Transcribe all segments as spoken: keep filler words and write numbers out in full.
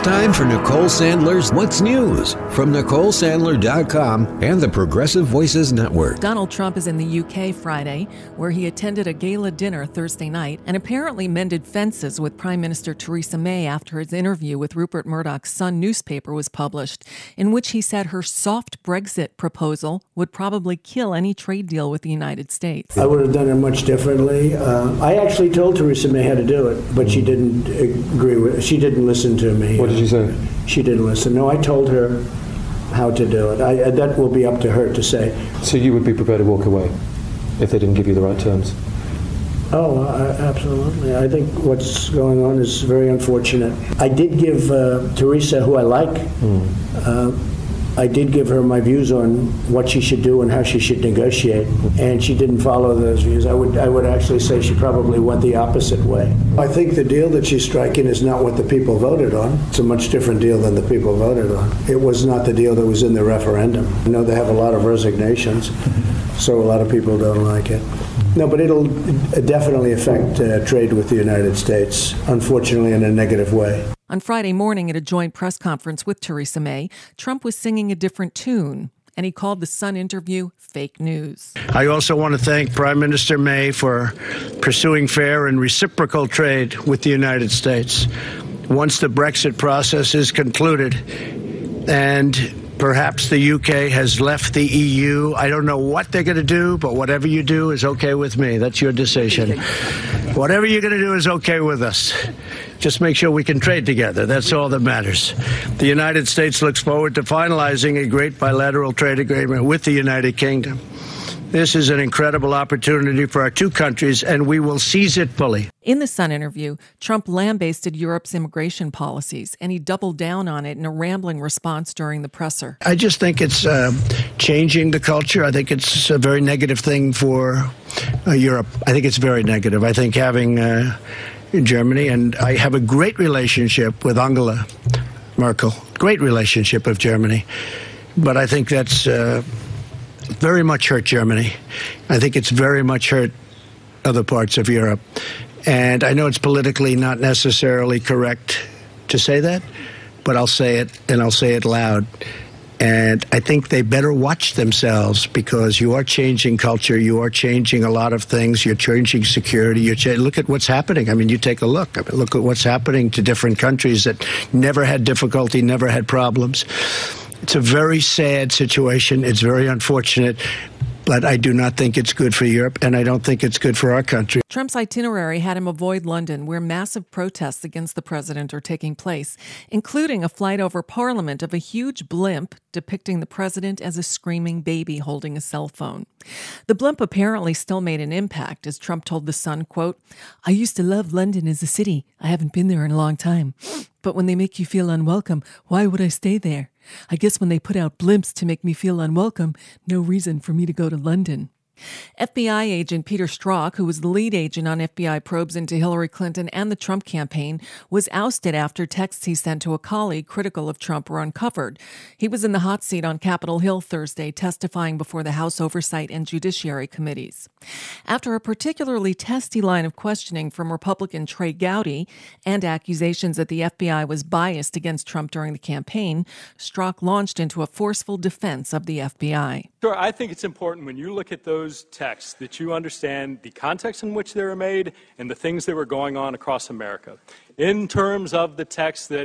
time for Nicole Sandler's What's News from Nicole Sandler dot com and the Progressive Voices Network. Donald Trump is in the U K Friday, where he attended a gala dinner Thursday night and apparently mended fences with Prime Minister Theresa May after his interview with Rupert Murdoch's Sun newspaper was published, in which he said her soft Brexit proposal would probably kill any trade deal with the United States. I would have done it much differently. Uh, I actually told Theresa May how to do it, but she didn't agree with it. She didn't listen to me. What did you say? She didn't listen. No, I told her how to do it. I, that will be up to her to say. So you would be prepared to walk away if they didn't give you the right terms? Oh, uh, absolutely. I think what's going on is very unfortunate. I did give uh, Theresa, who I like, mm. uh, I did give her my views on what she should do and how she should negotiate, and she didn't follow those views. I would I would actually say she probably went the opposite way. I think the deal that she's striking is not what the people voted on. It's a much different deal than the people voted on. It was not the deal that was in the referendum. I know they have a lot of resignations, so a lot of people don't like it. No, but it'll definitely affect uh, trade with the United States, unfortunately in a negative way. On Friday morning at a joint press conference with Theresa May, Trump was singing a different tune, and he called the Sun interview fake news. I also want to thank Prime Minister May for pursuing fair and reciprocal trade with the United States. Once the Brexit process is concluded and perhaps the U K has left the E U, I don't know what they're going to do, but whatever you do is okay with me. That's your decision. Whatever you're going to do is okay with us. Just make sure we can trade together. That's all that matters. The United States looks forward to finalizing a great bilateral trade agreement with the United Kingdom. This is an incredible opportunity for our two countries, and we will seize it fully. In the Sun interview, Trump lambasted Europe's immigration policies, and he doubled down on it in a rambling response during the presser. I just think it's uh, changing the culture. I think it's a very negative thing for uh, Europe. I think it's very negative. I think having uh, Germany, and I have a great relationship with Angela Merkel, great relationship with Germany, but I think that's uh, very much hurt Germany. I think it's very much hurt other parts of Europe. And I know it's politically not necessarily correct to say that, but I'll say it, and I'll say it loud. And I think they better watch themselves, because you are changing culture. You are changing a lot of things. You're changing security. You're cha- look at what's happening. I mean, you take a look. I mean, look at what's happening to different countries that never had difficulty, never had problems. It's a very sad situation. It's very unfortunate, but I do not think it's good for Europe, and I don't think it's good for our country. Trump's itinerary had him avoid London, where massive protests against the president are taking place, including a flight over Parliament of a huge blimp depicting the president as a screaming baby holding a cell phone. The blimp apparently still made an impact, as Trump told The Sun, quote, "I used to love London as a city. I haven't been there in a long time. But when they make you feel unwelcome, why would I stay there? I guess when they put out blimps to make me feel unwelcome, no reason for me to go to London." F B I agent Peter Strzok, who was the lead agent on F B I probes into Hillary Clinton and the Trump campaign, was ousted after texts he sent to a colleague critical of Trump were uncovered. He was in the hot seat on Capitol Hill Thursday, testifying before the House Oversight and Judiciary Committees. After a particularly testy line of questioning from Republican Trey Gowdy and accusations that the F B I was biased against Trump during the campaign, Strzok launched into a forceful defense of the F B I. Sure, I think it's important when you look at those texts that you understand the context in which they were made and the things that were going on across America. In terms of the text that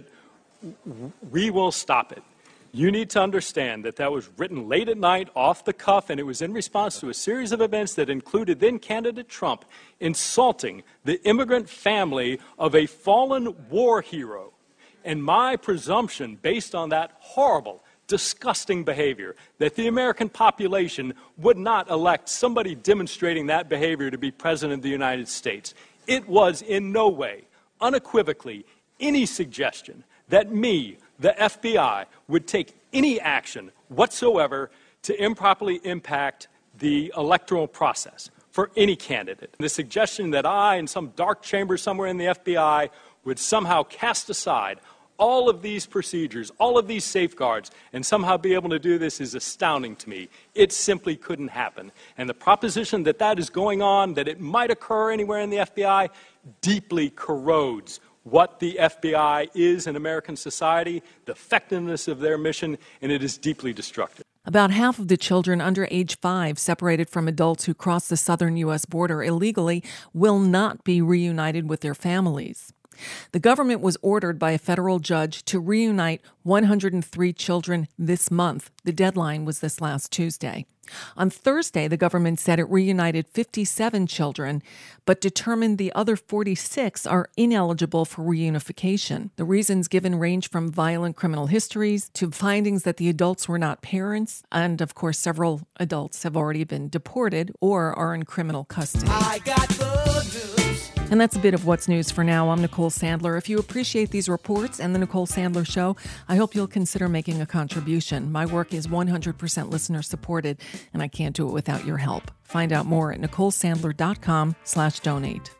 we will stop it, you need to understand that that was written late at night, off the cuff, and it was in response to a series of events that included then candidate Trump insulting the immigrant family of a fallen war hero. And my presumption, based on that horrible, disgusting behavior, that the American population would not elect somebody demonstrating that behavior to be president of the United States. It was in no way, unequivocally, any suggestion that me, the F B I, would take any action whatsoever to improperly impact the electoral process for any candidate. The suggestion that I, in some dark chamber somewhere in the F B I, would somehow cast aside all of these procedures, all of these safeguards, and somehow be able to do this is astounding to me. It simply couldn't happen. And the proposition that that is going on, that it might occur anywhere in the F B I, deeply corrodes what the F B I is in American society, the effectiveness of their mission, and it is deeply destructive. About half of the children under age five separated from adults who cross the southern U S border illegally will not be reunited with their families. The government was ordered by a federal judge to reunite one hundred three children this month. The deadline was this last Tuesday. On Thursday, the government said it reunited fifty-seven children, but determined the other forty-six are ineligible for reunification. The reasons given range from violent criminal histories to findings that the adults were not parents, and of course, several adults have already been deported or are in criminal custody. I got good news. And that's a bit of what's news for now. I'm Nicole Sandler. If you appreciate these reports and the Nicole Sandler Show, I hope you'll consider making a contribution. My work is one hundred percent listener supported, and I can't do it without your help. Find out more at nicolesandler.com slash donate.